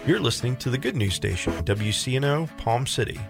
You're listening to the Good News Station, WCNO, Palm City.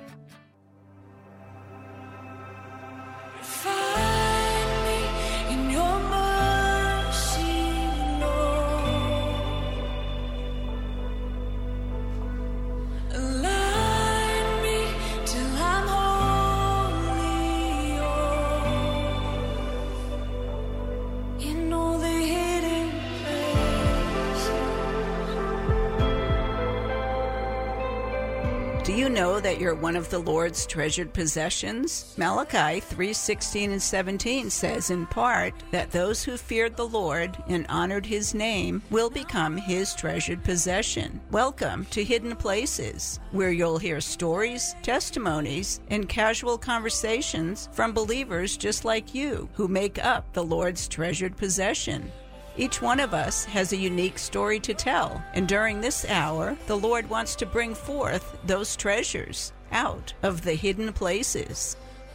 Do you know that you're one of the Lord's treasured possessions? Malachi 3:16 and 17 says in part that those who feared the Lord and honored his name will become his treasured possession. Welcome to Hidden Places, where you'll hear stories, testimonies, and casual conversations from believers just like you who make up the Lord's treasured possession. Each one of us has a unique story to tell, and during this hour, the Lord wants to bring forth those treasures out of the hidden places.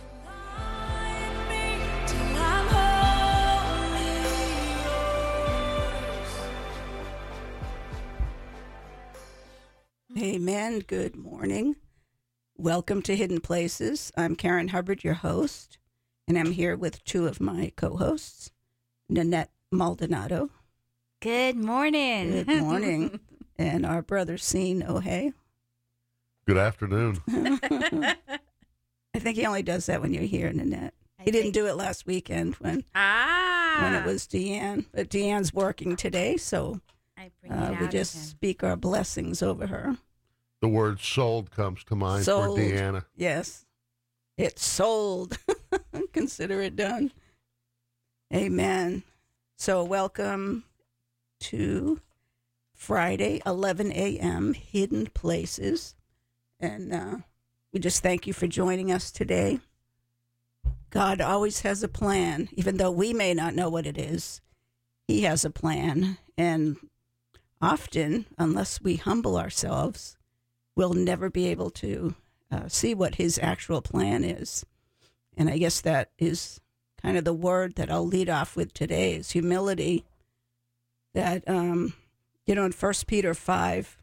Amen. Good morning. Welcome to Hidden Places. I'm Karen Hubbard, your host, and I'm here with two of my co-hosts, Nanette Maldonado. Good morning. Good morning. And our brother, Scene O'Hay. Good afternoon. I think he only does that when you're here, Nanette. He didn't do it last weekend when it was Deanne. But Deanne's working today, so we just speak our blessings over her. The word sold comes to mind Sold. for Deanna. Yes. It's sold. Consider it done. Amen. So welcome to Friday, 11 a.m., Hidden Places. And we just thank you for joining us today. God always has a plan, even though we may not know what it is. He has a plan. And often, unless we humble ourselves, we'll never be able to see what his actual plan is. And I guess that is kind of the word that I'll lead off with today is humility. That, in 1 Peter 5,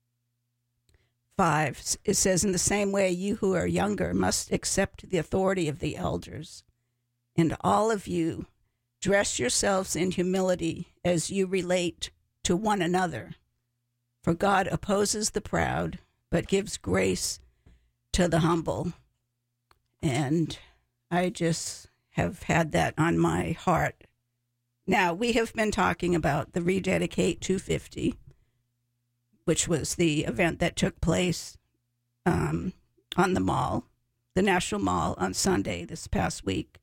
it says, in the same way, you who are younger must accept the authority of the elders. And all of you, dress yourselves in humility as you relate to one another. For God opposes the proud, but gives grace to the humble. And I just have had that on my heart. Now, we have been talking about the Rededicate 250, which was the event that took place on the mall, the National Mall, on Sunday this past week.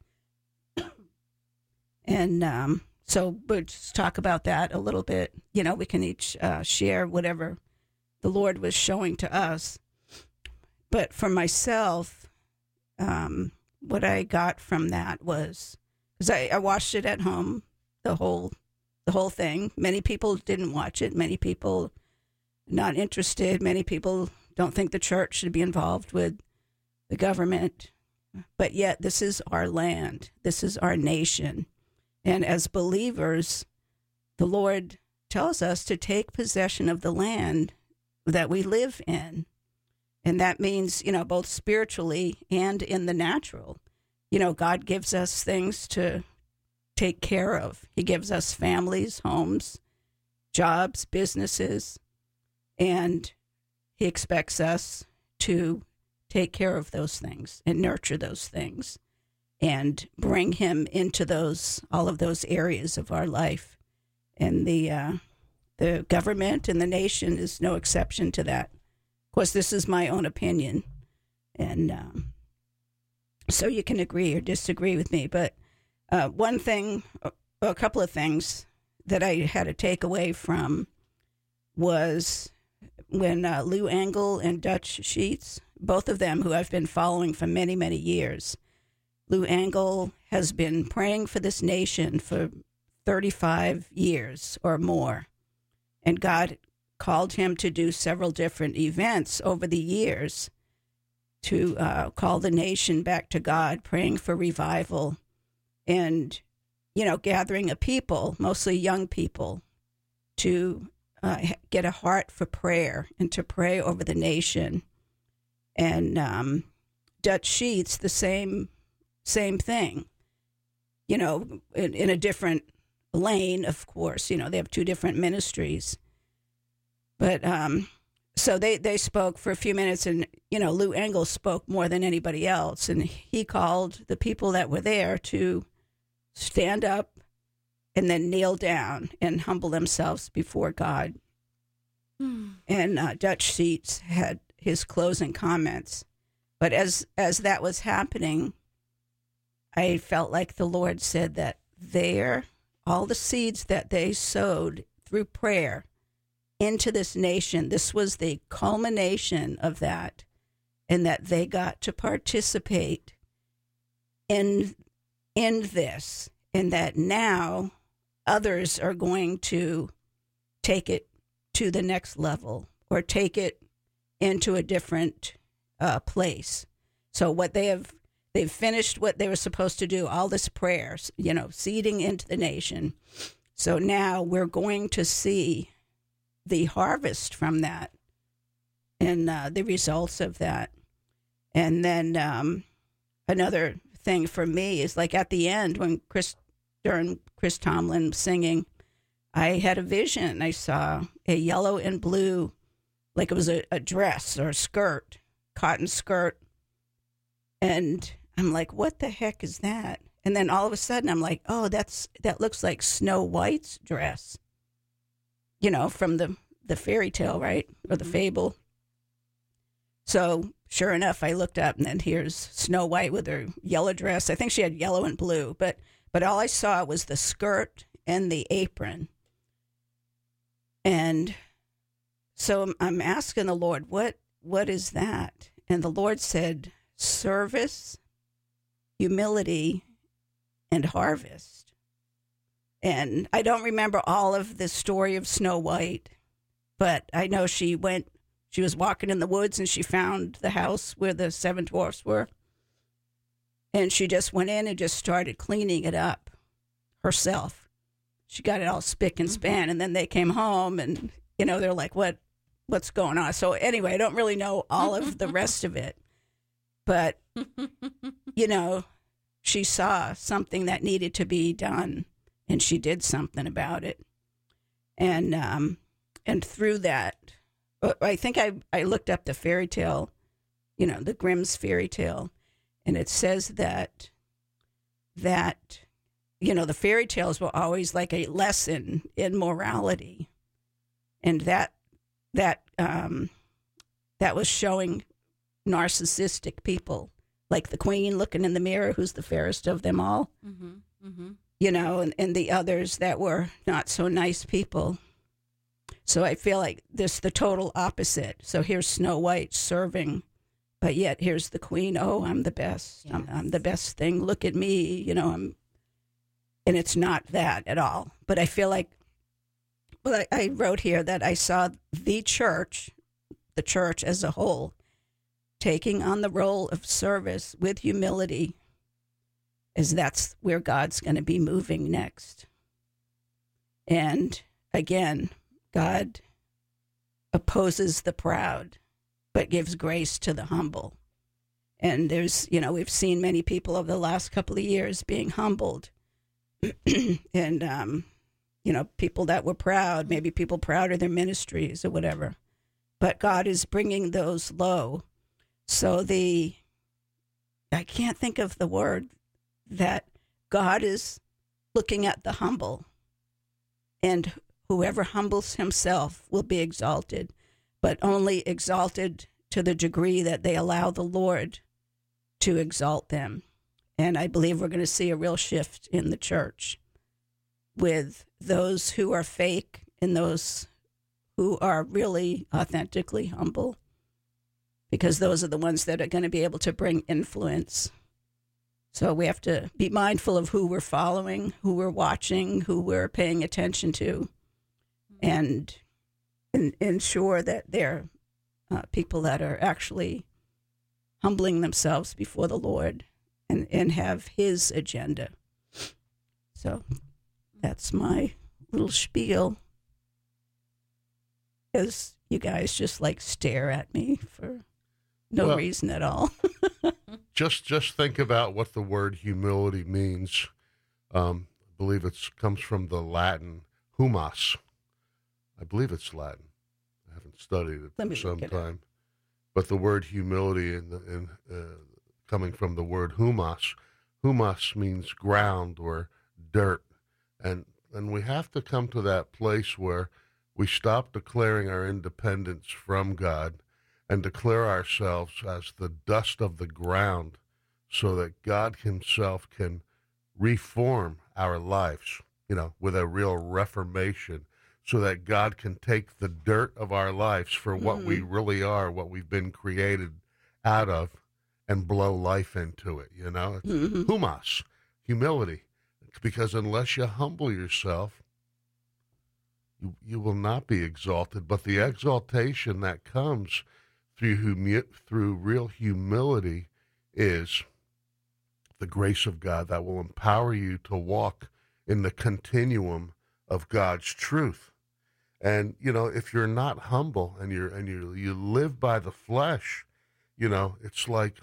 And so we'll just talk about that a little bit. We can each share whatever the Lord was showing to us. But for myself, what I got from that was, because I watched it at home, the whole thing. Many people didn't watch it. Many people not interested. Many people don't think the church should be involved with the government. But yet, this is our land. This is our nation. And as believers, the Lord tells us to take possession of the land that we live in. And that means, both spiritually and in the natural. God gives us things to take care of. He gives us families, homes, jobs, businesses, and he expects us to take care of those things and nurture those things and bring him into all of those areas of our life. And the government and the nation is no exception to that. Of course, this is my own opinion, and so you can agree or disagree with me. But one thing, a couple of things that I had to take away from was when Lou Engle and Dutch Sheets, both of them who I've been following for many, many years. Lou Engle has been praying for this nation for 35 years or more, and God called him to do several different events over the years to call the nation back to God, praying for revival and, gathering a people, mostly young people, to get a heart for prayer and to pray over the nation. And Dutch Sheets, the same thing, you know, in a different lane, of course. You know, they have two different ministries. But so they spoke for a few minutes, and, you know, Lou Engle spoke more than anybody else. And he called the people that were there to stand up and then kneel down and humble themselves before God. And Dutch Sheets had his closing comments. But as that was happening, I felt like the Lord said that all the seeds that they sowed through prayer into this nation, this was the culmination of that, and that they got to participate in this, and that now others are going to take it to the next level or take it into a different place. So they've finished what they were supposed to do, all this prayers, you know, seeding into the nation. So now we're going to see the harvest from that and the results of that. And then another thing for me is, like, at the end when during Chris Tomlin singing, I had a vision. I saw a yellow and blue, like it was a dress or a skirt, cotton skirt. And I'm like, what the heck is that? And then all of a sudden I'm like, oh, that looks like Snow White's dress, you know, from the fairy tale, right? Or the fable. So sure enough, I looked up, and then here's Snow White with her yellow dress. I think she had yellow and blue, but all I saw was the skirt and the apron. And so I'm asking the Lord, what is that? And the Lord said, service, humility, and harvest. And I don't remember all of the story of Snow White, but I know she was walking in the woods, and she found the house where the 7 dwarfs were. And she just went in and just started cleaning it up herself. She got it all spick and span. And then they came home, and, you know, they're like, what's going on? So anyway, I don't really know all of the rest of it. But, you know, she saw something that needed to be done, and she did something about it. And through that, I think I looked up the fairy tale, you know, the Grimm's fairy tale, and it says that, you know, the fairy tales were always like a lesson in morality. And that was showing narcissistic people, like the queen looking in the mirror, who's the fairest of them all, you know, and the others that were not so nice people. So I feel like this the total opposite. So here's Snow White serving, but yet here's the queen. Oh, I'm the best. Yes. I'm the best thing. Look at me. You know, and it's not that at all. But I feel like, well, I wrote here that I saw the church as a whole, taking on the role of service with humility, as that's where God's going to be moving next. And again, God opposes the proud, but gives grace to the humble. And there's, you know, we've seen many people over the last couple of years being humbled. And, you know, people that were proud, maybe people proud of their ministries or whatever. But God is bringing those low. So I can't think of the word, that God is looking at the humble, and whoever humbles himself will be exalted, but only exalted to the degree that they allow the Lord to exalt them. And I believe we're going to see a real shift in the church with those who are fake and those who are really authentically humble, because those are the ones that are going to be able to bring influence. So we have to be mindful of who we're following, who we're watching, who we're paying attention to, and ensure that they're people that are actually humbling themselves before the Lord and have his agenda. So that's my little spiel. because you guys just like stare at me for no reason at all. Just think about what the word humility means. I believe it comes from the Latin humus. I believe it's Latin. I haven't studied it for some time. But the word humility coming from the word humus. Humus means ground or dirt. And we have to come to that place where we stop declaring our independence from God and declare ourselves as the dust of the ground so that God himself can reform our lives, with a real reformation, so that God can take the dirt of our lives for what we really are, what we've been created out of, and blow life into it, It's humus, humility, because unless you humble yourself, you will not be exalted. But the exaltation that comes through real humility is the grace of God that will empower you to walk in the continuum of God's truth. And if you're not humble and you live by the flesh, it's like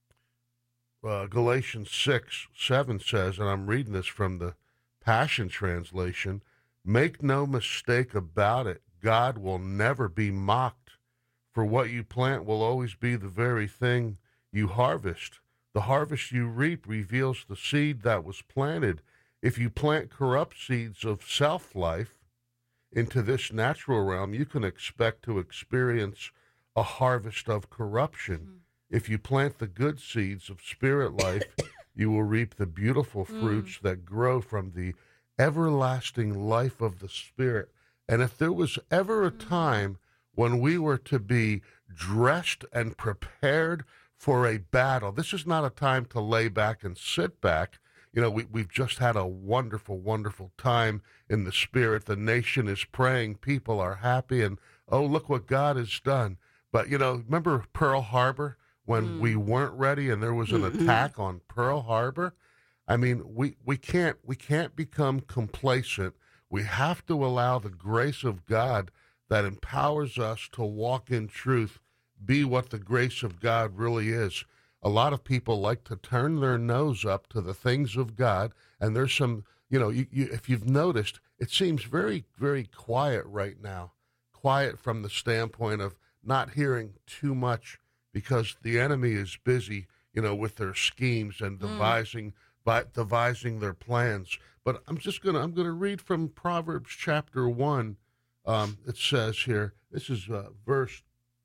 Galatians 6:7 says, and I'm reading this from the Passion Translation, "Make no mistake about it, God will never be mocked. For what you plant will always be the very thing you harvest. The harvest you reap reveals the seed that was planted. If you plant corrupt seeds of self-life into this natural realm, you can expect to experience a harvest of corruption. If you plant the good seeds of spirit life, you will reap the beautiful fruits that grow from the everlasting life of the Spirit." And if there was ever a time when we were to be dressed and prepared for a battle, this is not a time to lay back and sit back. We've just had a wonderful, wonderful time in the Spirit. The nation is praying. People are happy. And, oh, look what God has done. But, remember Pearl Harbor when we weren't ready and there was an attack on Pearl Harbor? I mean, we can't become complacent. We have to allow the grace of God that empowers us to walk in truth be what the grace of God really is. A lot of people like to turn their nose up to the things of God, and there's some, if you've noticed, it seems very, very quiet right now. Quiet from the standpoint of not hearing too much because the enemy is busy, with their schemes and devising their plans. But I'm gonna read from Proverbs chapter 1. It says here, this is verse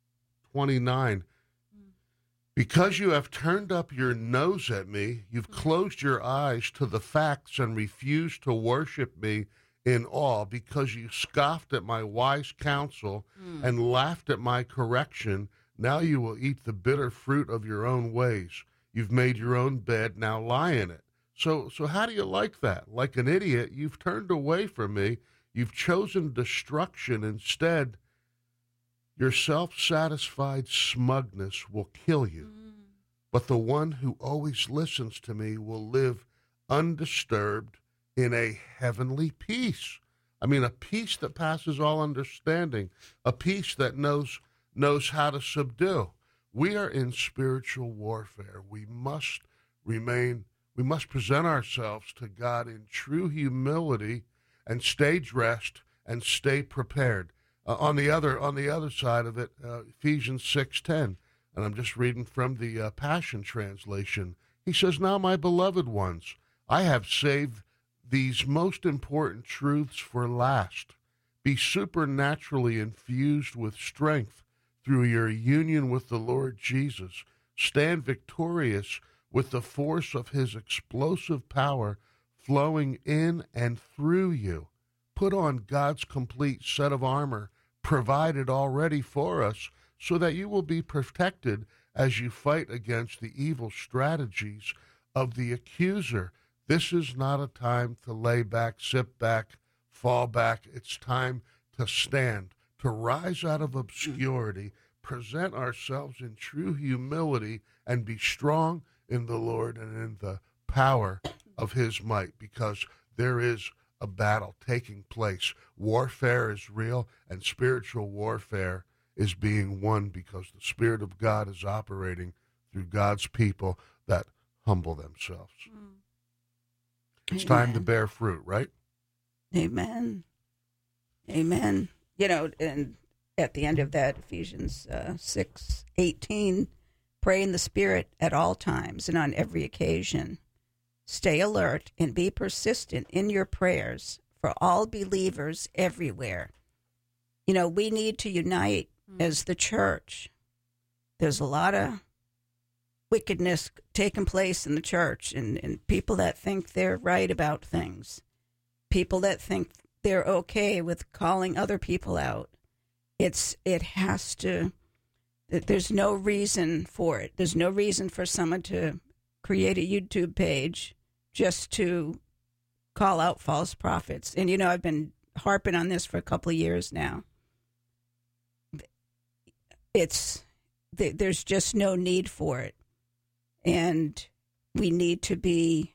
29. "Because you have turned up your nose at me, you've closed your eyes to the facts and refused to worship me in awe, because you scoffed at my wise counsel and laughed at my correction. Now you will eat the bitter fruit of your own ways. You've made your own bed, now lie in it." So how do you like that? Like an idiot, you've turned away from me. You've chosen destruction instead. Your self-satisfied smugness will kill you. But the one who always listens to me will live undisturbed in a heavenly peace. I mean, a peace that passes all understanding, a peace that knows how to subdue. We are in spiritual warfare. We must present ourselves to God in true humility and stay dressed and stay prepared. On the other side of it, Ephesians 6:10, and I'm just reading from the Passion Translation. He says, "Now, my beloved ones, I have saved these most important truths for last. Be supernaturally infused with strength through your union with the Lord Jesus. Stand victorious with the force of his explosive power flowing in and through you. Put on God's complete set of armor provided already for us, so that you will be protected as you fight against the evil strategies of the accuser." This is not a time to lay back, sit back, fall back. It's time to stand, to rise out of obscurity, present ourselves in true humility, and be strong in the Lord and in the power of his might, because there is a battle taking place. Warfare is real, and spiritual warfare is being won because the Spirit of God is operating through God's people that humble themselves. It's time to bear fruit, right? Amen. Amen. You know, and at the end of that, Ephesians 6:18, pray in the Spirit at all times and on every occasion. Stay alert and be persistent in your prayers for all believers everywhere. You know, we need to unite as the church. There's a lot of wickedness taking place in the church, and people that think they're right about things, people that think they're okay with calling other people out. There's no reason for it. There's no reason for someone to create a YouTube page just to call out false prophets. And, you know, I've been harping on this for a couple of years now. There's just no need for it. And we need to be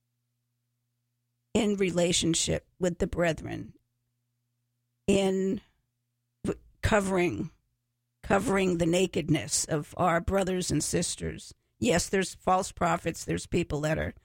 in relationship with the brethren, in covering the nakedness of our brothers and sisters. Yes, there's false prophets. There's people that are,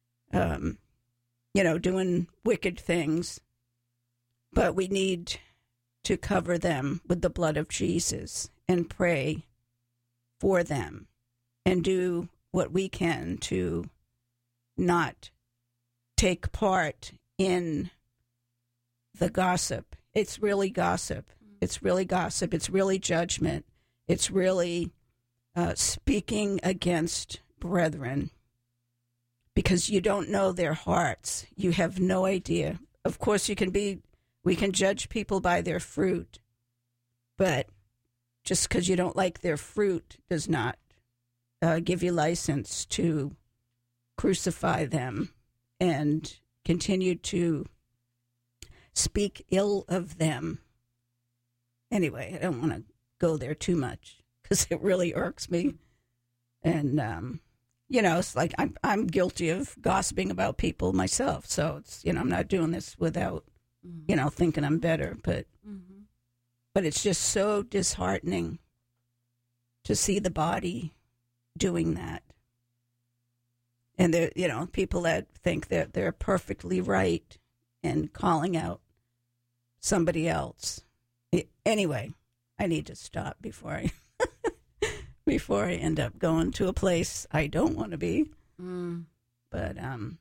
doing wicked things. But we need to cover them with the blood of Jesus and pray for them and do what we can to not take part in the gossip. It's really gossip. It's really gossip. It's really judgment. It's really speaking against brethren because you don't know their hearts. You have no idea. Of course, we can judge people by their fruit, but just because you don't like their fruit does not give you license to crucify them and continue to speak ill of them. Anyway, I don't want to go there too much because it really irks me. And, it's like I'm guilty of gossiping about people myself. So, it's, I'm not doing this without, thinking I'm better. But it's just so disheartening to see the body doing that. And there, people that think that they're perfectly right and calling out somebody else. Anyway, I need to stop before I end up going to a place I don't want to be. But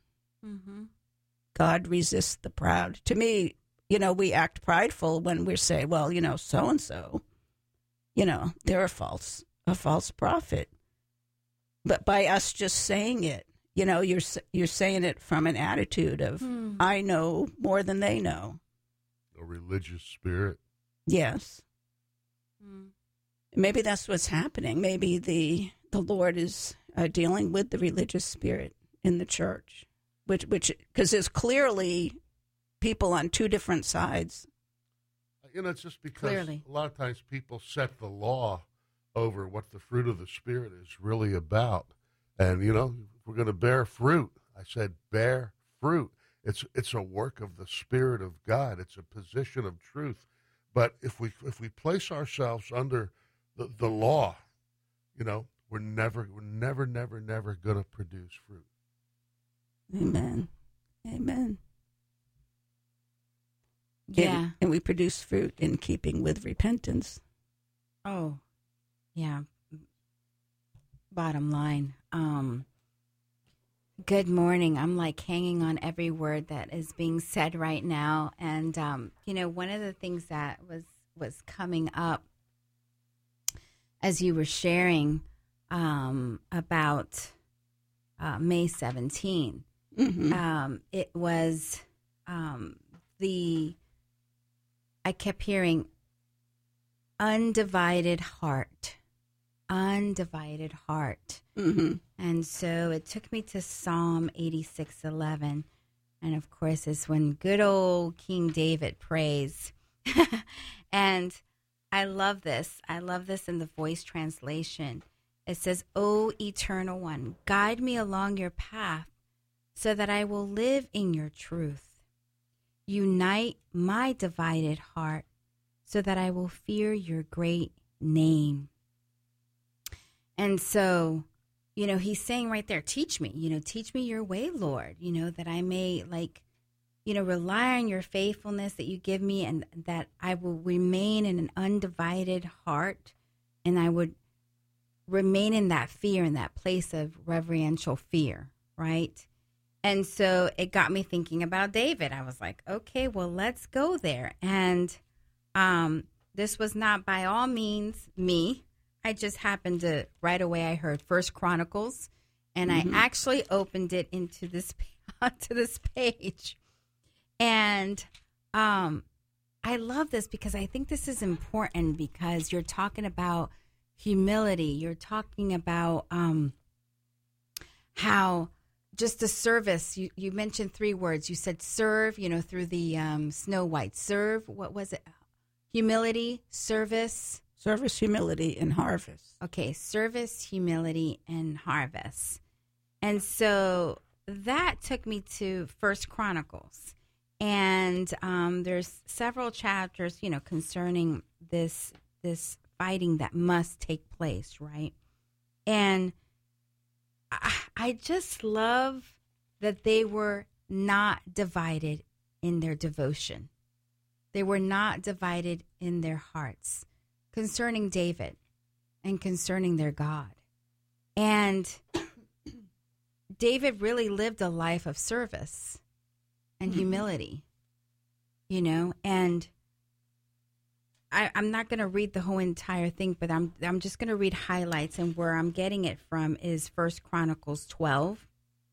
God resists the proud. To me, we act prideful when we say, well, so and so, they're a false prophet. But by us just saying it, you're saying it from an attitude of, I know more than they know. A religious spirit. Yes. Maybe that's what's happening. Maybe the Lord is dealing with the religious spirit in the church, which because there's clearly people on two different sides. It's just because Clearly. A lot of times people set the law over what the fruit of the Spirit is really about. And, if we're going to bear fruit, I said bear fruit. It's a work of the Spirit of God. It's a position of truth. But if we place ourselves under the law, we're never going to produce fruit. Amen. Amen. Yeah. And we produce fruit in keeping with repentance. Oh, yeah. Bottom line. Good morning. I'm like hanging on every word that is being said right now. And, one of the things that was coming up as you were sharing about May 17, it was I kept hearing undivided heart. And so it took me to Psalm 86:11. And of course, it's when good old King David prays. And I love this. I love this in the Voice translation. It says, O Eternal One, guide me along your path so that I will live in your truth. unite my divided heart so that I will fear your great name. And so, he's saying right there, teach me your way, Lord, that I may rely on your faithfulness that you give me, and that I will remain in an undivided heart, and I would remain in that fear, in that place of reverential fear, right? And so it got me thinking about David. I was like, okay, well, let's go there. And this was not by all means me. I just happened to, right away, I heard First Chronicles, and I actually opened it into this onto this page. And I love this because I think this is important, because you're talking about humility. You're talking about how just the service. You mentioned 3 words. You said serve, through the Snow White. Serve, what was it? Humility, service. Service, humility, and harvest. Okay, service, humility, and harvest. And so that took me to First Chronicles. And there's several chapters, concerning this fighting that must take place, right? And I just love that they were not divided in their devotion. They were not divided in their hearts concerning David and concerning their God. And David really lived a life of service and humility, and I'm not going to read the whole entire thing, but I'm just going to read highlights, and where I'm getting it from is First Chronicles 12.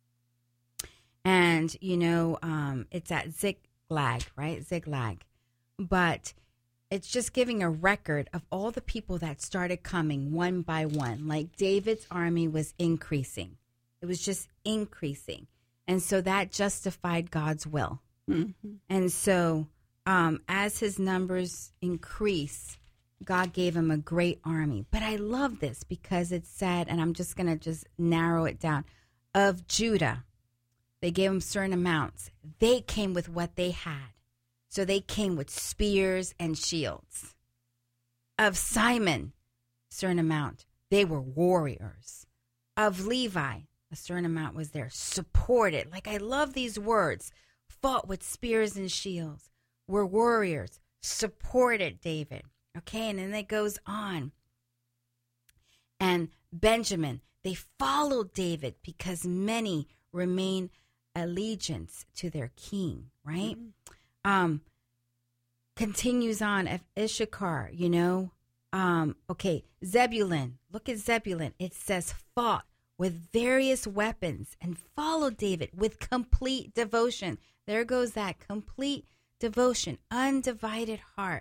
And, it's at Ziklag, right? Ziklag. But it's just giving a record of all the people that started coming one by one. Like David's army was increasing. It was just increasing. And so that justified God's will. Mm-hmm. And so as his numbers increase, God gave him a great army. But I love this because it said, and I'm just going to just narrow it down, of Judah, they gave him certain amounts. They came with what they had. So they came with spears and shields. Of Simon, certain amount, they were warriors. Of Levi, a certain amount was there, supported. Like, I love these words. Fought with spears and shields, were warriors, supported David. Okay, and then it goes on. And Benjamin, they followed David because many remain allegiance to their king, right? Continues on of Issachar, okay, Zebulun, look at Zebulun. It says fought with various weapons and followed David with complete devotion. There goes that complete devotion, undivided heart.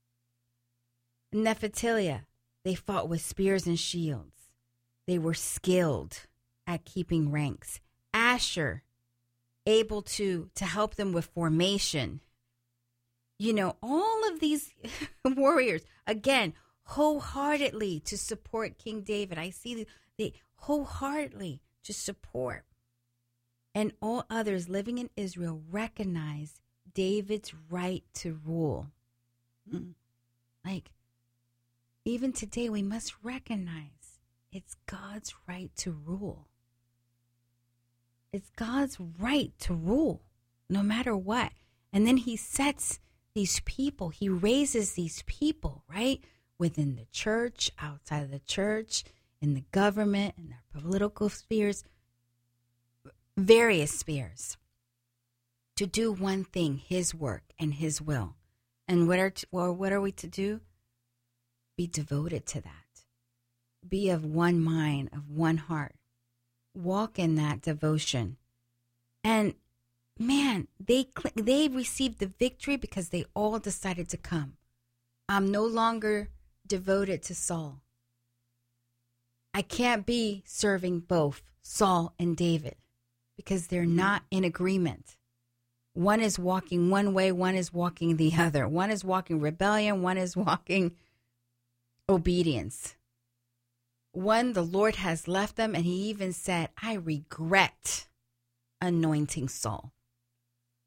Nephtali, they fought with spears and shields. They were skilled at keeping ranks. Asher, able to help them with formation. All of these warriors, again, wholeheartedly to support King David. I see they wholeheartedly to support. And all others living in Israel recognize David's right to rule. Like, even today, we must recognize it's God's right to rule. It's God's right to rule, no matter what. And then he sets these people, he raises these people, right? Within the church, outside of the church, in the government, in their political spheres, various spheres, to do one thing, his work and his will. And what are we to do? Be devoted to that. Be of one mind, of one heart. Walk in that devotion. And man, they received the victory because they all decided to come. I'm no longer devoted to Saul. I can't be serving both Saul and David because they're not in agreement. One is walking one way, one is walking the other. One is walking rebellion, one is walking obedience. One, the Lord has left them, and he even said, I regret anointing Saul.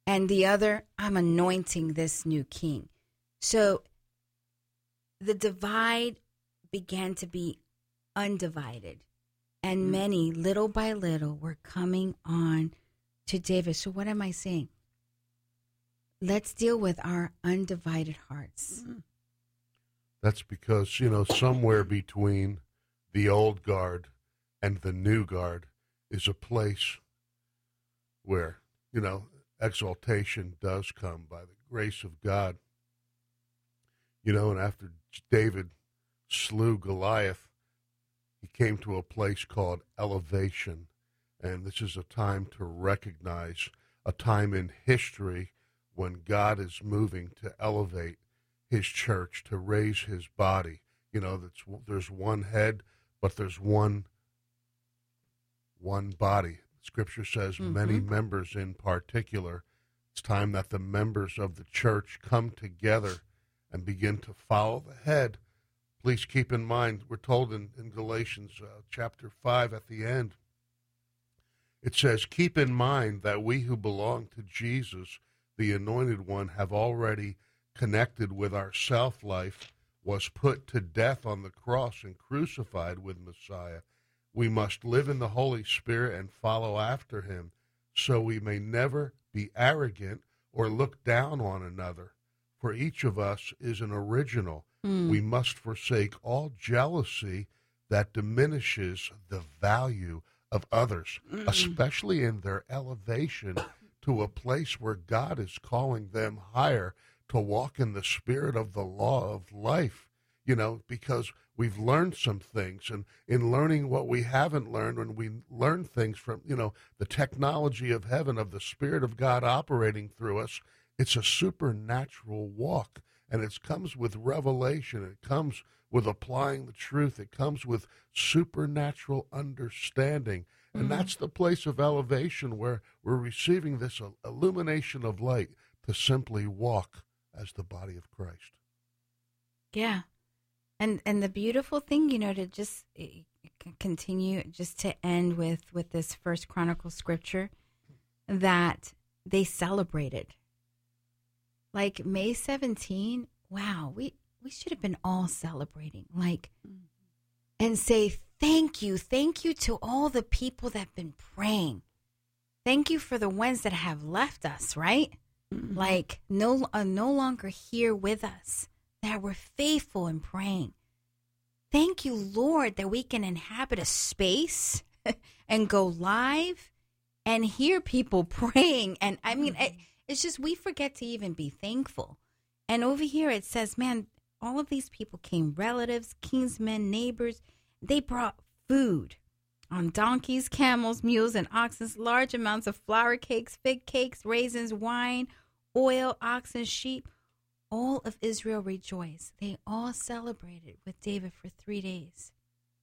And the other, I'm anointing this new king. So the divide began to be undivided. And many, little by little, were coming on to David. So what am I saying? Let's deal with our undivided hearts. That's because, somewhere between the old guard and the new guard is a place where, exaltation does come by the grace of God. And after David slew Goliath, he came to a place called elevation. And this is a time to recognize a time in history when God is moving to elevate his church, to raise his body. There's one head, but there's one body. Scripture says many members in particular. It's time that the members of the church come together and begin to follow the head. Please keep in mind, we're told in Galatians chapter 5 at the end, it says, keep in mind that we who belong to Jesus, the Anointed One, have already connected with our self-life, was put to death on the cross and crucified with Messiah. We must live in the Holy Spirit and follow after him, so we may never be arrogant or look down on another. For each of us is an original. We must forsake all jealousy that diminishes the value of others, especially in their elevation to a place where God is calling them higher, to walk in the spirit of the law of life, because we've learned some things. And in learning what we haven't learned, when we learn things from, the technology of heaven, of the Spirit of God operating through us, it's a supernatural walk. And it comes with revelation. It comes with applying the truth. It comes with supernatural understanding. And that's the place of elevation where we're receiving this illumination of light to simply walk as the body of Christ. Yeah. And the beautiful thing, to just continue, just to end with this First Chronicles scripture, that they celebrated. Like May 17, wow, we should have been all celebrating, and say thank you to all the people that have been praying. Thank you for the ones that have left us, right? No longer here with us, that were faithful in praying. Thank you, Lord, that we can inhabit a space and go live and hear people praying. And I mean, it's just, we forget to even be thankful. And over here it says, man, all of these people came, relatives, kinsmen, neighbors. They brought food on donkeys, camels, mules, and oxen, large amounts of flour cakes, fig cakes, raisins, wine, oil, oxen, sheep. All of Israel rejoiced. They all celebrated with David for 3 days,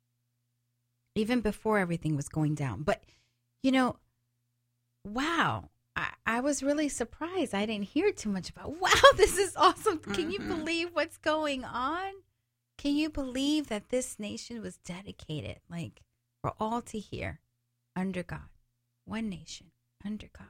even before everything was going down. But, wow. I was really surprised. I didn't hear too much about, wow, this is awesome. Can you believe what's going on? Can you believe that this nation was dedicated, for all to hear, under God? One nation, under God.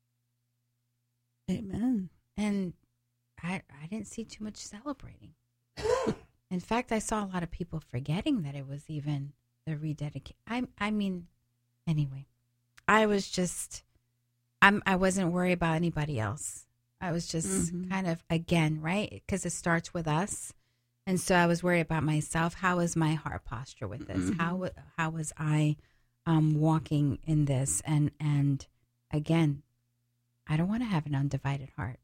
Amen. And I didn't see too much celebrating. In fact, I saw a lot of people forgetting that it was even the rededication. I mean, anyway, I was just... I wasn't worried about anybody else. I was just kind of, again, right? Because it starts with us. And so I was worried about myself. How is my heart posture with this? How was I walking in this? And again, I don't want to have an undivided heart.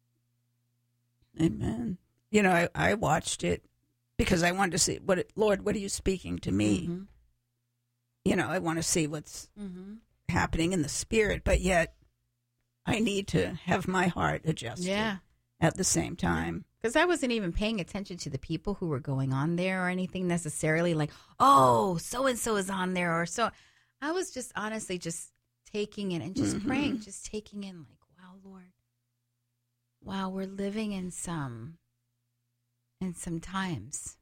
Amen. I watched it because I wanted to see, Lord, what are you speaking to me? I want to see what's happening in the spirit, but yet I need to have my heart adjusted at the same time. Because I wasn't even paying attention to the people who were going on there or anything necessarily, like, oh, so-and-so is on there. Or so. I was just honestly just taking in and just praying, just taking in like, wow, Lord. Wow, we're living in some times,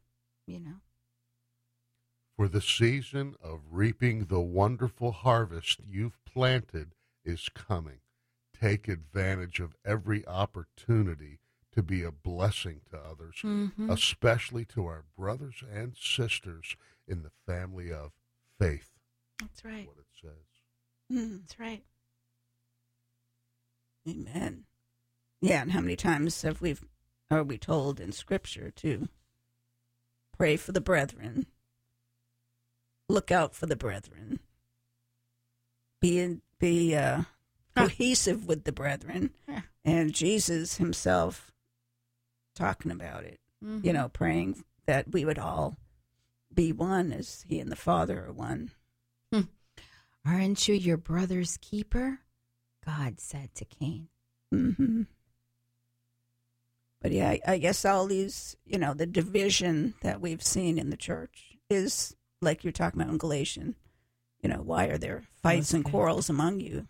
For the season of reaping the wonderful harvest you've planted is coming. take advantage of every opportunity to be a blessing to others, especially to our brothers and sisters in the family of faith. That's right. What it says. That's right. Amen. Yeah, and how many times are we told in Scripture to pray for the brethren, look out for the brethren, be cohesive with the brethren, and Jesus himself talking about it, praying that we would all be one as he and the Father are one. Aren't you your brother's keeper? God said to Cain. Mm-hmm. But yeah, I guess all these, the division that we've seen in the church is like you're talking about in Galatians. Why are there fights and quarrels among you?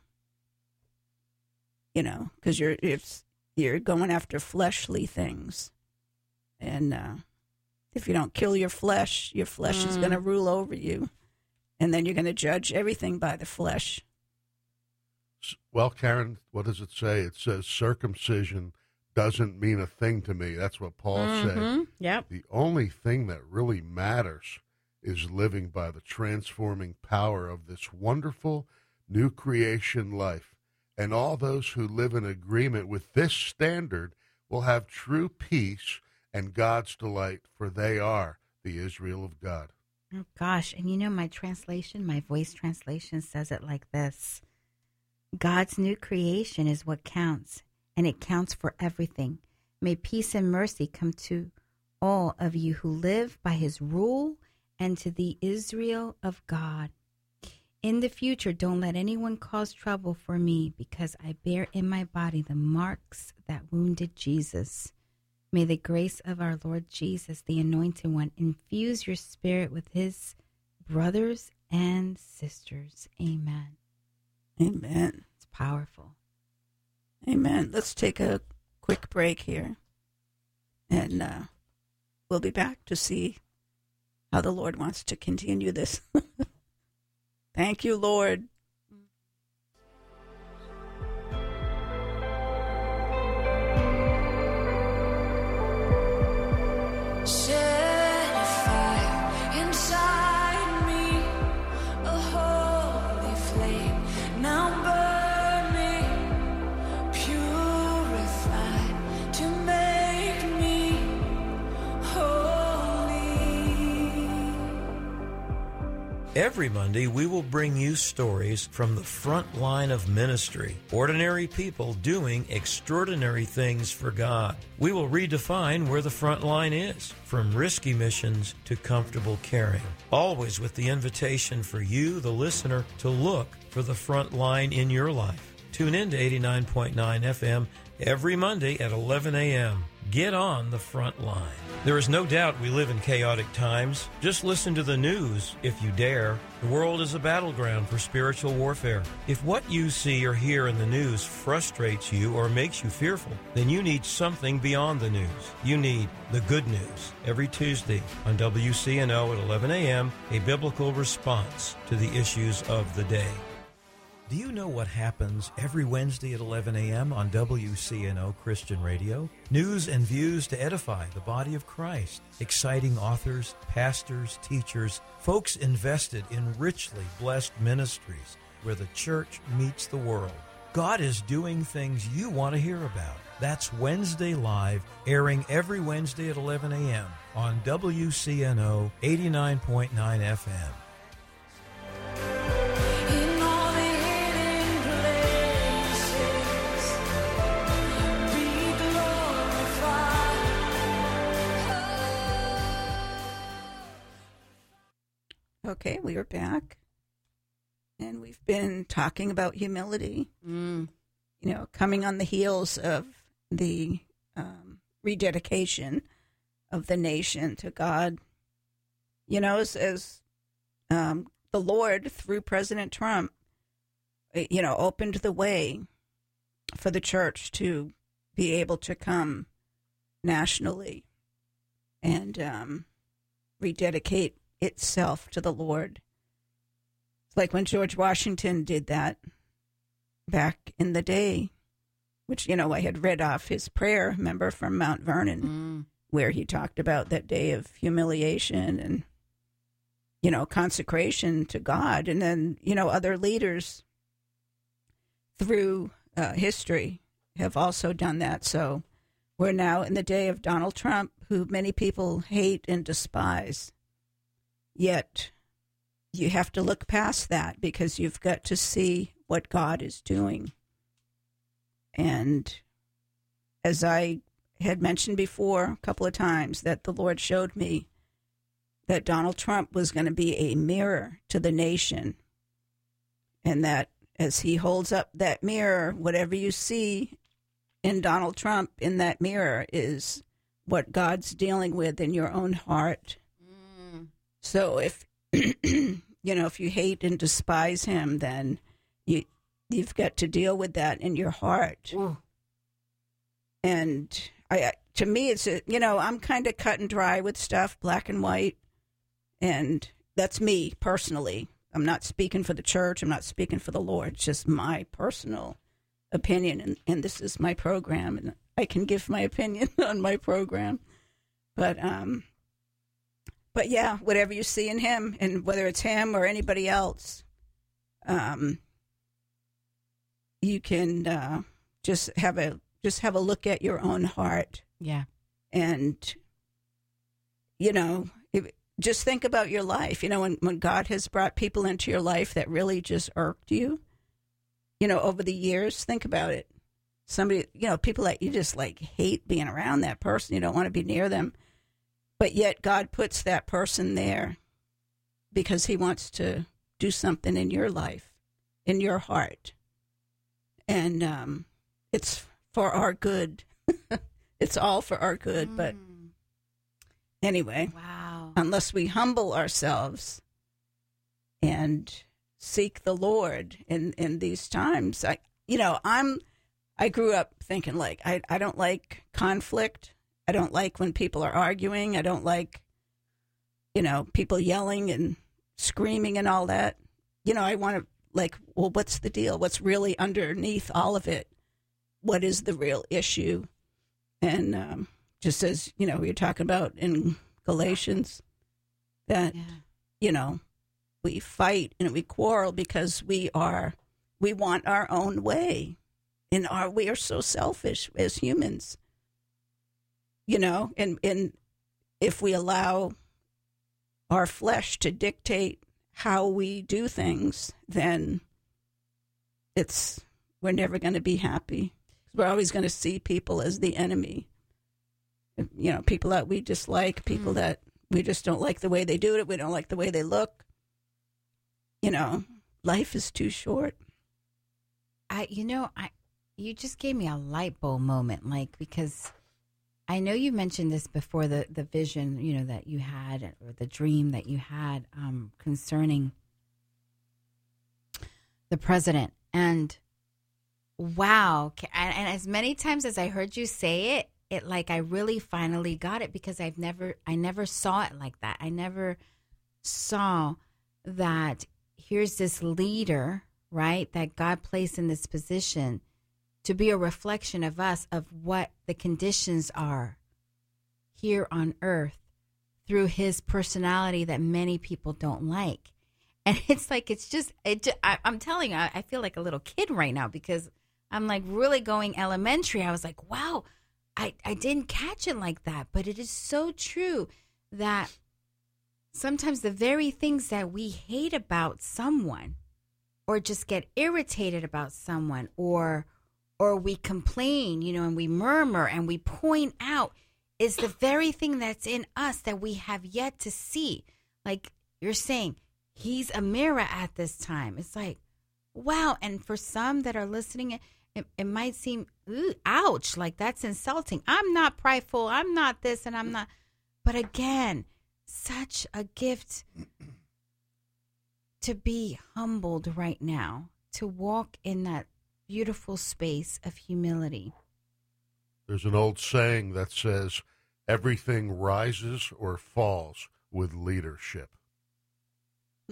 Because you're going after fleshly things. And if you don't kill your flesh is going to rule over you. And then you're going to judge everything by the flesh. Well, Karen, what does it say? It says circumcision doesn't mean a thing to me. That's what Paul said. Yep. The only thing that really matters is living by the transforming power of this wonderful new creation life. And all those who live in agreement with this standard will have true peace and God's delight, for they are the Israel of God. Oh, gosh. And my translation, my voice translation says it like this. God's new creation is what counts, and it counts for everything. May peace and mercy come to all of you who live by his rule and to the Israel of God. In the future, don't let anyone cause trouble for me, because I bear in my body the marks that wounded Jesus. May the grace of our Lord Jesus, the Anointed One, infuse your spirit with his brothers and sisters. Amen. Amen. It's powerful. Amen. Let's take a quick break here, and we'll be back to see how the Lord wants to continue this. Thank you, Lord. Set a fire inside me, a holy flame now burning, purified to make me holy. Every Monday, we will bring you stories from the front line of ministry, ordinary people doing extraordinary things for God. We will redefine where the front line is, from risky missions to comfortable caring, always with the invitation for you, the listener, to look for the front line in your life. Tune in to 89.9 FM every Monday at 11 a.m. Get on the front line. There is no doubt we live in chaotic times. Just listen to the news, if you dare. The world is a battleground for spiritual warfare. If what you see or hear in the news frustrates you or makes you fearful, then you need something beyond the news. You need the good news. Every Tuesday on WCNO at 11 a.m., a biblical response to the issues of the day. Do you know what happens every Wednesday at 11 a.m. on WCNO Christian Radio? News and views to edify the body of Christ. Exciting authors, pastors, teachers, folks invested in richly blessed ministries where the church meets the world. God is doing things you want to hear about. That's Wednesday Live, airing every Wednesday at 11 a.m. on WCNO 89.9 FM. Okay, we are back, and we've been talking about humility, coming on the heels of the rededication of the nation to God. As the Lord, through President Trump, opened the way for the church to be able to come nationally and rededicate itself to the Lord. It's like when George Washington did that back in the day. which, I had read off his prayer, remember, from Mount Vernon, where he talked about that day of humiliation and, consecration to God. And then, other leaders through history have also done that. So we're now in the day of Donald Trump, who many people hate and despise. Yet you have to look past that because you've got to see what God is doing. And as I had mentioned before a couple of times, that the Lord showed me that Donald Trump was going to be a mirror to the nation. And that as he holds up that mirror, whatever you see in Donald Trump in that mirror is what God's dealing with in your own heart. So if, if you hate and despise him, then you've got to deal with that in your heart. And to me, it's, I'm kind of cut and dry with stuff, black and white. And that's me personally. I'm not speaking for the church. I'm not speaking for the Lord. It's just my personal opinion. And this is my program. And I can give my opinion on my program. But yeah, whatever you see in him, and whether it's him or anybody else, you can just have a look at your own heart. Yeah. And, just think about your life. When God has brought people into your life that really just irked you, over the years, think about it. Somebody, people that you just hate being around that person. You don't want to be near them. But yet God puts that person there because he wants to do something in your life, in your heart. And it's for our good. It's all for our good. But anyway, wow. Unless we humble ourselves and seek the Lord in these times, I grew up thinking I don't like conflict. I don't like when people are arguing. I don't like, people yelling and screaming and all that. I want to well, what's the deal? What's really underneath all of it? What is the real issue? And just as, you're talking about in Galatians, that, we fight and we quarrel because we want our own way. And we are so selfish as humans. And if we allow our flesh to dictate how we do things, then we're never going to be happy. We're always going to see people as the enemy. People that we dislike, people that we just don't like the way they do it. We don't like the way they look. Life is too short. You just gave me a light bulb moment, because I know you mentioned this before, the vision, that you had, or the dream that you had concerning the president. And wow. And as many times as I heard you say it, I really finally got it, because I never saw it like that. I never saw that here's this leader, right, that God placed in this position to be a reflection of us, of what the conditions are here on earth through his personality that many people don't like. And I'm telling you, I feel like a little kid right now, because I'm really going elementary. I was like, wow, I didn't catch it like that. But it is so true that sometimes the very things that we hate about someone, or just get irritated about someone, or we complain, and we murmur and we point out, is the very thing that's in us that we have yet to see. Like you're saying, he's a mirror at this time. It's wow. And for some that are listening, it might seem, ooh, ouch, that's insulting. I'm not prideful. I'm not this, and I'm not. But again, such a gift to be humbled right now, to walk in that beautiful space of humility. There's an old saying that says, everything rises or falls with leadership.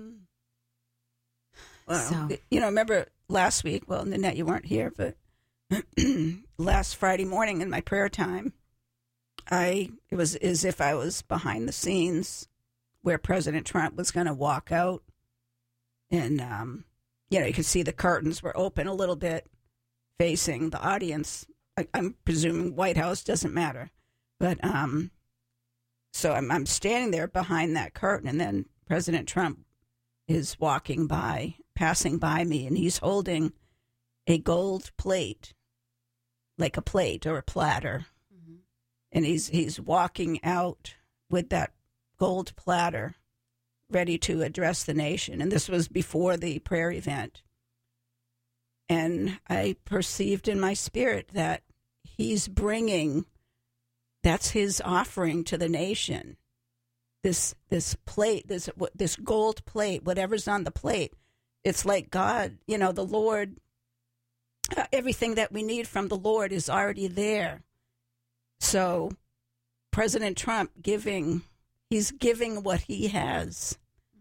Well, remember last week, well, Nanette, you weren't here, but last Friday morning in my prayer time, it was as if I was behind the scenes where President Trump was going to walk out. And, you could see the curtains were open a little bit facing the audience. I'm presuming White House, doesn't matter. But so I'm standing there behind that curtain, and then President Trump is walking by, passing by me, and he's holding a gold plate, like a plate or a platter. Mm-hmm. And he's walking out with that gold platter, ready to address the nation. And this was before the prayer event. And I perceived in my spirit that he's bringing, that's his offering to the nation. This plate, this gold plate, whatever's on the plate, it's like God, the Lord, everything that we need from the Lord is already there. So President Trump he's giving what he has.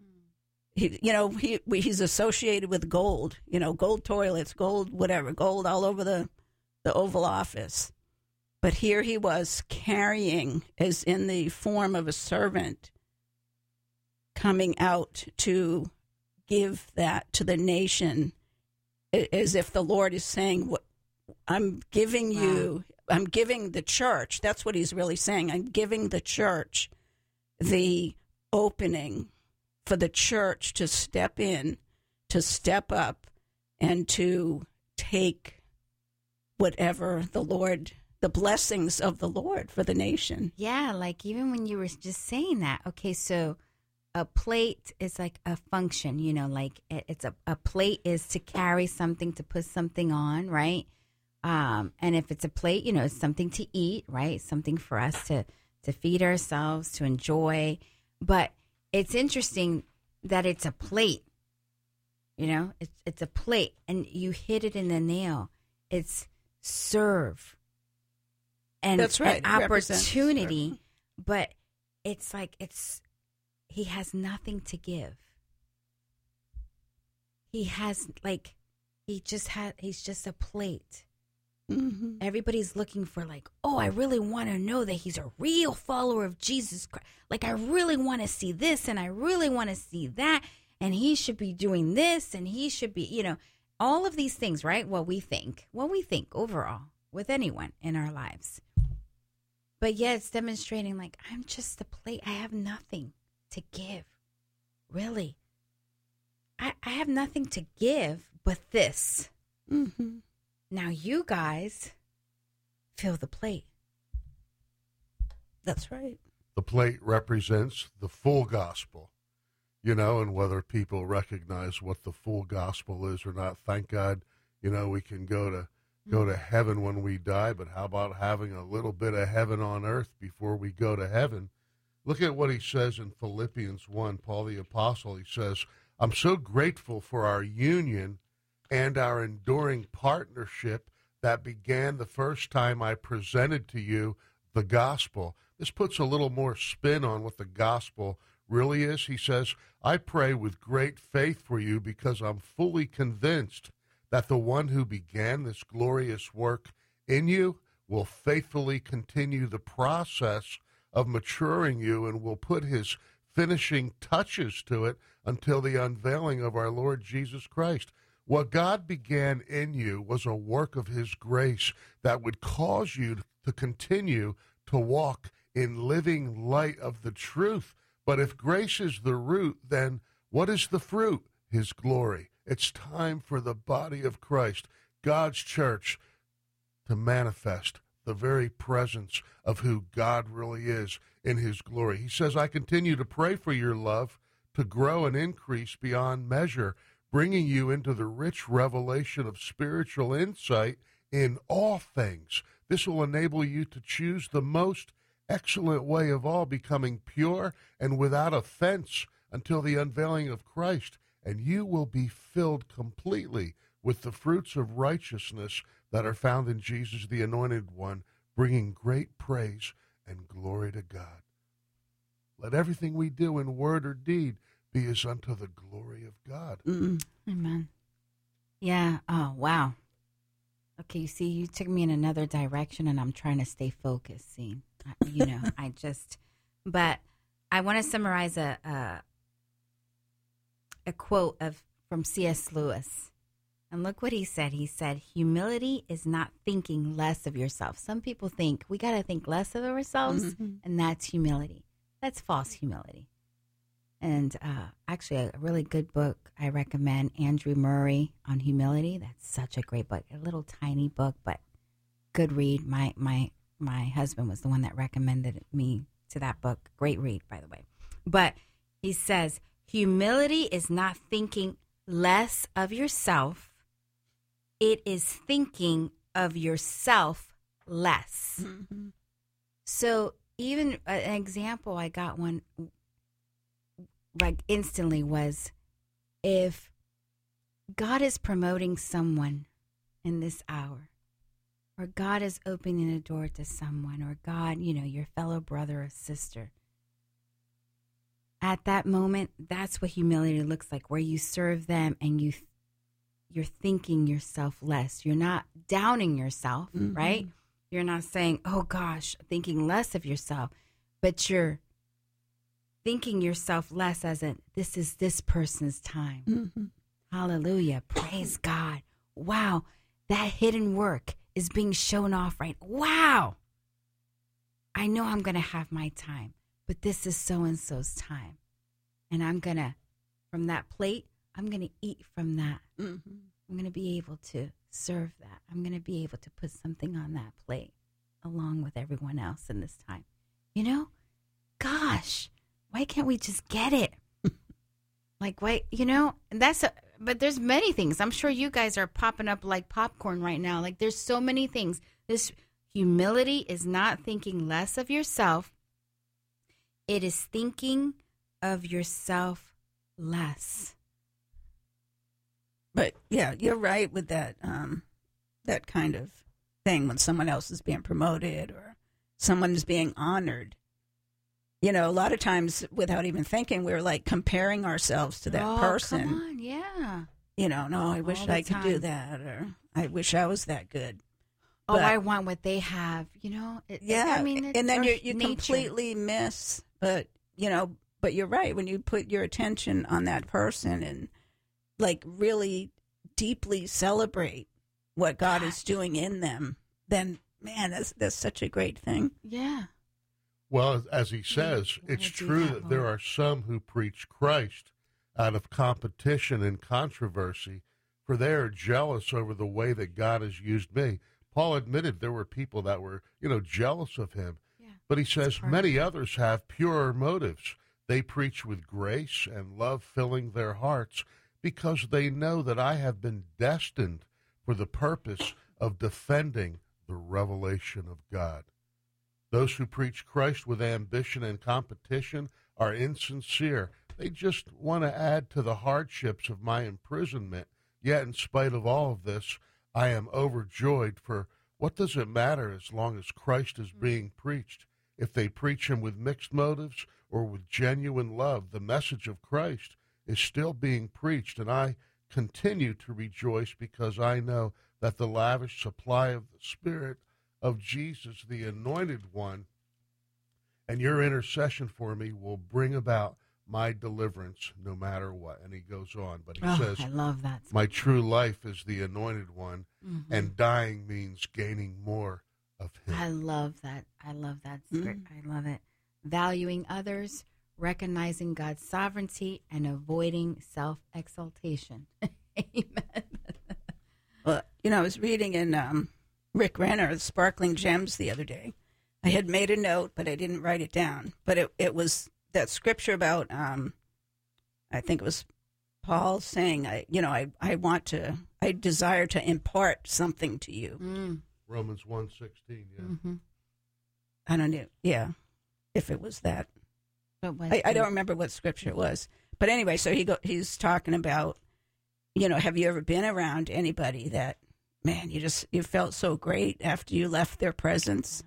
He's associated with gold, gold toilets, gold, whatever, gold all over the Oval Office. But here he was carrying, as in the form of a servant, coming out to give that to the nation, as if the Lord is saying, I'm giving you, I'm giving the church. That's what he's really saying. I'm giving the church the opening for the church to step in, to step up, and to take whatever the blessings of the Lord for the nation. Yeah, like even when you were just saying that, okay, so a plate is like a function, like it's a plate is to carry something, to put something on, right? And if it's a plate, it's something to eat, right? Something for us to feed ourselves, to enjoy. But it's interesting that it's a plate, it's a plate, and you hit it in the nail. It's serve. And that's right. An opportunity, but it's like he has nothing to give. He's just a plate. Mm-hmm. Everybody's looking for I really want to know that he's a real follower of Jesus Christ. Like, I really want to see this and I really want to see that. And he should be doing this and he should be, all of these things, right? What we think overall with anyone in our lives. But yeah, it's demonstrating I'm just a plate. I have nothing to give. Really. I have nothing to give but this. Mm-hmm. Now you guys fill the plate. That's right. The plate represents the full gospel, and whether people recognize what the full gospel is or not, thank God, we can go to heaven when we die, but how about having a little bit of heaven on earth before we go to heaven? Look at what he says in Philippians 1, Paul the Apostle. He says, I'm so grateful for our union and our enduring partnership that began the first time I presented to you the gospel. This puts a little more spin on what the gospel really is. He says, I pray with great faith for you because I'm fully convinced that the one who began this glorious work in you will faithfully continue the process of maturing you and will put his finishing touches to it until the unveiling of our Lord Jesus Christ. What God began in you was a work of his grace that would cause you to continue to walk in living light of the truth. But if grace is the root, then what is the fruit? His glory. It's time for the body of Christ, God's church, to manifest the very presence of who God really is in his glory. He says, I continue to pray for your love to grow and increase beyond measure, bringing you into the rich revelation of spiritual insight in all things. This will enable you to choose the most excellent way of all, becoming pure and without offense until the unveiling of Christ, and you will be filled completely with the fruits of righteousness that are found in Jesus, the Anointed One, bringing great praise and glory to God. Let everything we do in word or deed be as unto the glory of God. Mm-mm. Amen. Yeah. Oh, wow. Okay, you see, you took me in another direction, and I'm trying to stay focused. See, but I want to summarize a quote from C.S. Lewis. And look what he said. He said, humility is not thinking less of yourself. Some people think we got to think less of ourselves, and that's humility. That's false humility. And actually, a really good book I recommend, Andrew Murray on Humility. That's such a great book. A little tiny book, but good read. My husband was the one that recommended me to that book. Great read, by the way. But he says, humility is not thinking less of yourself. It is thinking of yourself less. Mm-hmm. So even an example I got one like instantly was, if God is promoting someone in this hour, or God is opening a door to someone, or God, your fellow brother or sister, at that moment, that's what humility looks like, where you serve them and you're thinking yourself less. You're not downing yourself, right? You're not saying, oh gosh, thinking less of yourself, but you're thinking yourself less as in, this is this person's time. Mm-hmm. Hallelujah. Praise God. Wow. That hidden work is being shown off right. Wow. I know I'm going to have my time, but this is so-and-so's time. And I'm going to, from that plate, I'm going to eat from that. Mm-hmm. I'm going to be able to serve that. I'm going to be able to put something on that plate along with everyone else in this time. Gosh, why can't we just get it? Like, why, but there's many things. I'm sure you guys are popping up like popcorn right now. Like, there's so many things. This humility is not thinking less of yourself. It is thinking of yourself less. But yeah, you're right with that that kind of thing when someone else is being promoted or someone is being honored. A lot of times without even thinking, we're like comparing ourselves to that person. Come on, yeah. No, I wish I could do that, or I wish I was that good. Oh, but I want what they have, Yeah, and then you completely miss, but you're right. When you put your attention on that person and like really deeply celebrate what God is doing in them, then man, that's such a great thing. Yeah. Well, as he says, it's true that there are some who preach Christ out of competition and controversy, for they are jealous over the way that God has used me. Paul admitted there were people that were, jealous of him. Yeah, but he says many others have purer motives. They preach with grace and love filling their hearts, because they know that I have been destined for the purpose of defending the revelation of God. Those who preach Christ with ambition and competition are insincere. They just want to add to the hardships of my imprisonment. Yet in spite of all of this, I am overjoyed, for what does it matter as long as Christ is being preached? If they preach him with mixed motives or with genuine love, the message of Christ is still being preached, and I continue to rejoice because I know that the lavish supply of the Spirit of Jesus, the Anointed One, and your intercession for me will bring about my deliverance no matter what. And he goes on, but he says, I love that. My true life is the Anointed One, and dying means gaining more of him. I love that. I love that script. I love it. Valuing others, recognizing God's sovereignty, and avoiding self-exaltation. Amen. Well, I was reading in Rick Renner, Sparkling Gems, the other day. I had made a note, but I didn't write it down. But it was that scripture about, I think it was Paul saying, I desire to impart something to you. Romans 1:16, yeah. Mm-hmm. I don't know, yeah, if it was that. I don't remember what scripture it was. But anyway, so he's talking about, have you ever been around anybody that, man, you felt so great after you left their presence?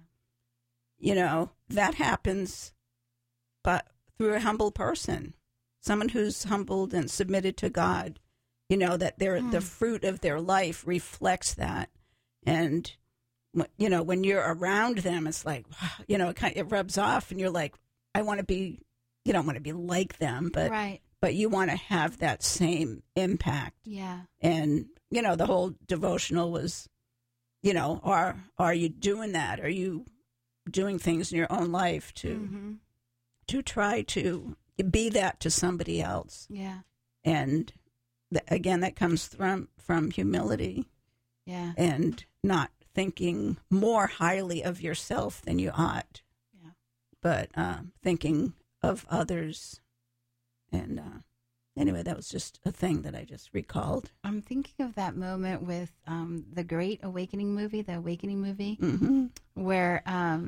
That happens, but through a humble person, someone who's humbled and submitted to God, that the fruit of their life reflects that. And you know, when you're around them, it's like, you know, it rubs off, and you're like, I want to be. You don't want to be like them, but Right. but you want to have that same impact. Yeah. And you know, the whole devotional was, you know, are you doing that? Are you doing things in your own life to try to be that to somebody else? Yeah. And again, that comes from humility Yeah. and not thinking more highly of yourself than you ought. Yeah. But thinking of others. And anyway, that was just a thing that I just recalled. I'm thinking of that moment with the Great Awakening movie, Mm-hmm. where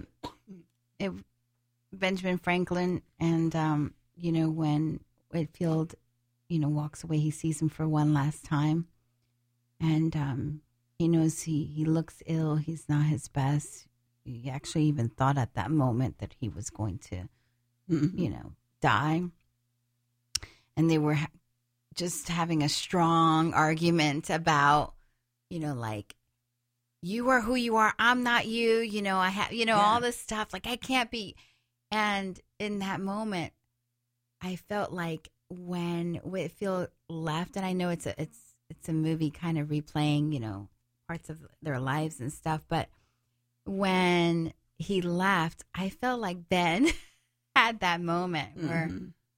Benjamin Franklin and, you know, when Whitfield, you know, walks away, he sees him for one last time. And he knows he looks ill. He's not his best. He actually even thought at that moment that he was going to, you know, die. And they were just having a strong argument about, you know, like, you are who you are. I'm not you. You know, I have, you know, all this stuff. Like, I can't be. And in that moment, I felt like when Whitfield left, and I know it's a movie kind of replaying, you know, parts of their lives and stuff. But when he left, I felt like Ben had that moment where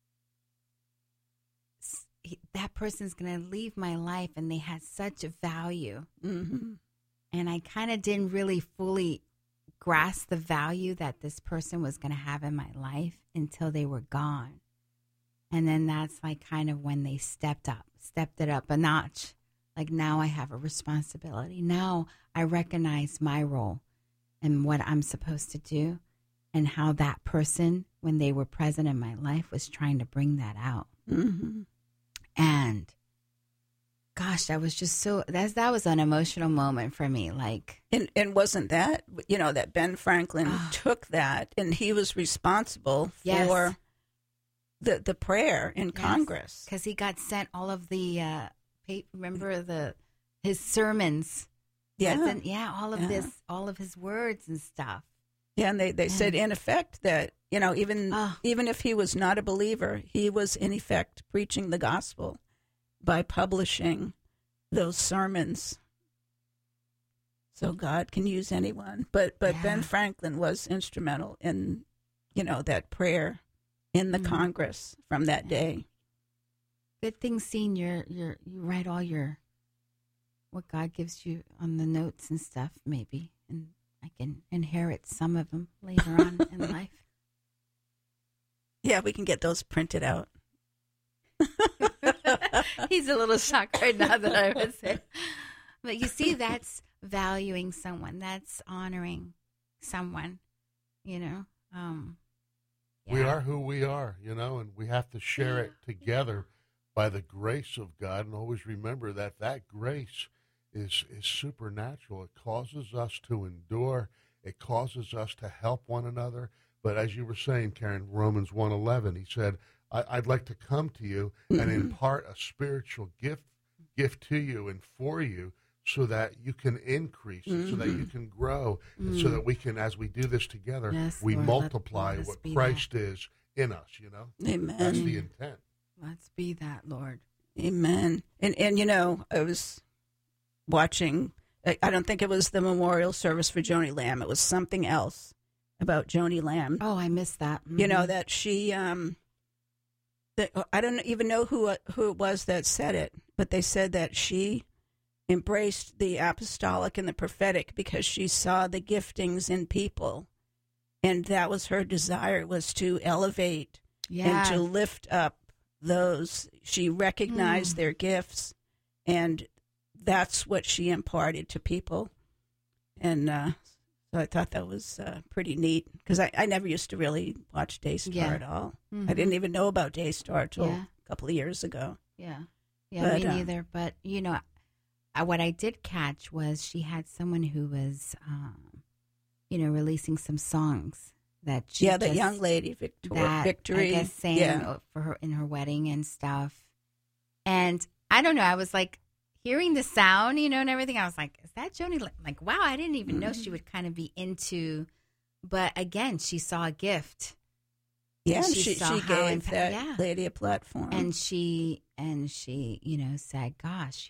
that person's going to leave my life, and they had such a value. And I kind of didn't really fully grasp the value that this person was going to have in my life until they were gone. And then that's like kind of when they stepped it up a notch. Like, now I have a responsibility. Now I recognize my role and what I'm supposed to do, and how that person, when they were present in my life, was trying to bring that out. And gosh, that was just that was an emotional moment for me. Like, and wasn't that, you know, that Ben Franklin took that, and he was responsible for the prayer in Congress, because he got sent all of the remember his sermons. All of his words and stuff. Yeah, and they said in effect that, you know, even if he was not a believer, he was in effect preaching the gospel by publishing those sermons. So God can use anyone, but Ben Franklin was instrumental in, you know, that prayer in the Congress from that day. Good thing, seeing you write all what God gives you on the notes and stuff, maybe, and I can inherit some of them later on in life. Yeah, we can get those printed out. He's a little shocked right now that I would say. But you see, that's valuing someone. That's honoring someone, you know. We are who we are, you know, and we have to share it together by the grace of God. And always remember that grace is supernatural. It causes us to endure. It causes us to help one another. But as you were saying, Karen, Romans 1:11, he said, I'd like to come to you and impart a spiritual gift to you and for you, so that you can increase, so that you can grow, and so that we can, as we do this together, we Lord, multiply let us what be Christ is in us, you know? Amen. That's the intent. Let's be that, Lord. Amen. And you know, I was watching, I don't think it was the memorial service for Joni Lamb. It was something else about Joni Lamb. Oh, I missed that. You know, that she, I don't even know who it was that said it, but they said that she embraced the apostolic and the prophetic because she saw the giftings in people, and that was her desire, was to elevate and to lift up those. She recognized their gifts, and that's what she imparted to people. And so I thought that was pretty neat, because I never used to really watch Daystar at all. I didn't even know about Daystar until a couple of years ago. Yeah, But, me neither. But, you know, what I did catch was she had someone who was, you know, releasing some songs that she the young lady, Victory, I guess, sang for her in her wedding and stuff. And I don't know, I was like hearing the sound, and everything, I was like, is that Joni? Like, wow, I didn't even know she would kind of be into, but again, she saw a gift. Yeah, And she saw how gave that lady a platform. And she, said, gosh,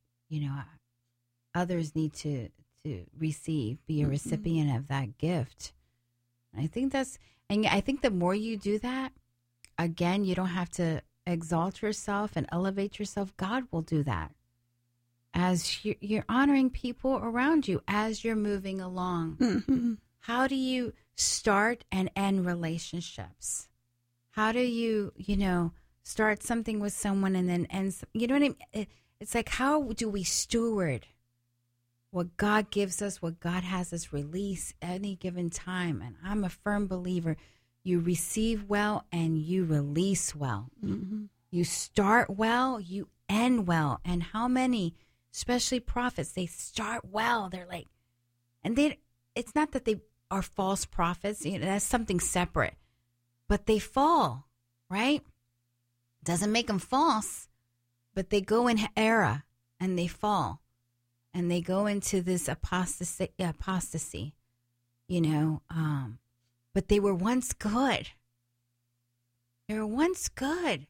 others need to receive, be a recipient of that gift. And I think I think the more you do that, again, you don't have to exalt yourself and elevate yourself. God will do that as you're honoring people around you as you're moving along. Mm-hmm. How do you start and end relationships? How do you, start something with someone and then end, you know what I mean? It's like, how do we steward what God gives us, what God has us release any given time? And I'm a firm believer, you receive well and you release well. Mm-hmm. You start well, you end well. And how many, especially prophets, they start well. They're like, and it's not that they are false prophets. That's something separate. But they fall, right? Doesn't make them false, but they go in error and they fall. And they go into this apostasy, but they were once good. They were once good.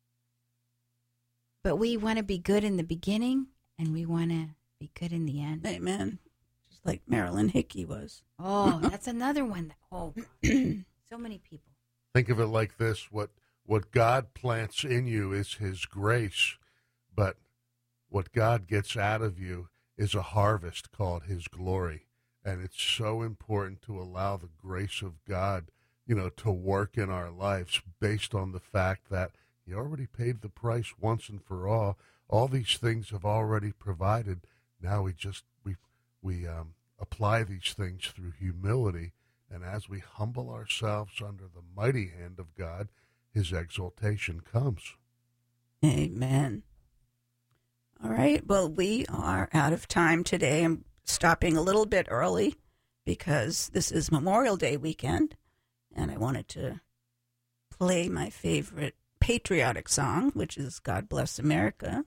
But we want to be good in the beginning and we want to be good in the end. Amen. Just like Marilyn Hickey was. Oh, that's another one. So many people. Think of it like this. What God plants in you is his grace, but what God gets out of you is a harvest called his glory. And it's so important to allow the grace of God, to work in our lives based on the fact that he already paid the price once and for all. All these things have already provided. Now we apply these things through humility. And as we humble ourselves under the mighty hand of God, his exaltation comes. Amen. All right. Well, we are out of time today. I'm stopping a little bit early because this is Memorial Day weekend, and I wanted to play my favorite patriotic song, which is God Bless America,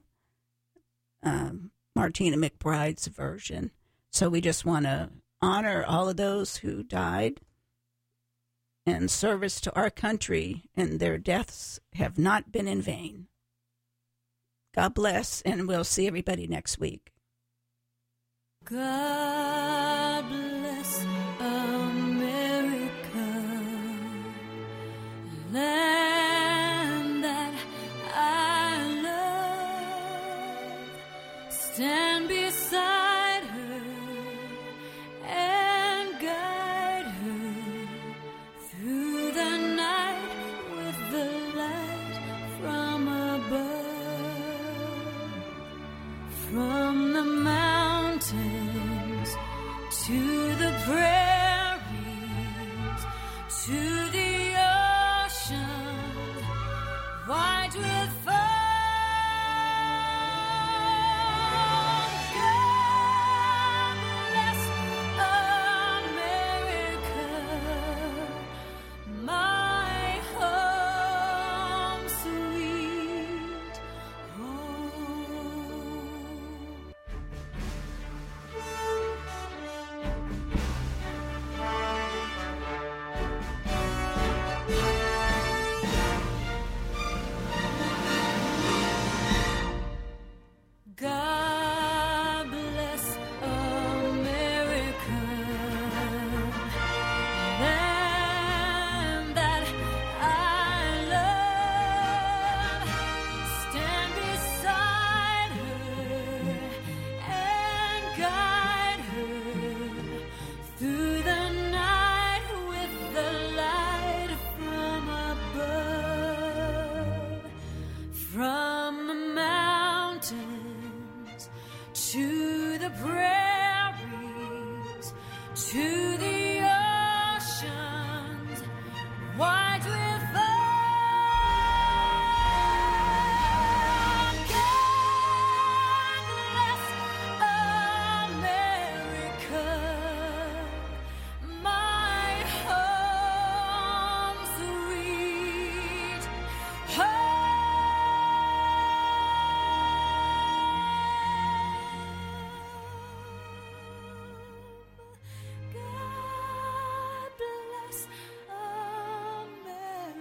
Martina McBride's version. So we just want to honor all of those who died in service to our country, and their deaths have not been in vain. God bless, and we'll see everybody next week. God bless America, land that I love. Stand beside her and guide her through the night with the light from above. From the mountains to the prairies, to the ocean, wide with foam. God bless America, my home, sweet home. God bless America, land that I love. Stand beside her and guide her through the night with the light from above. From the mountains to the prairies, to the oceans, wide with foam. God bless America, my home, sweet home.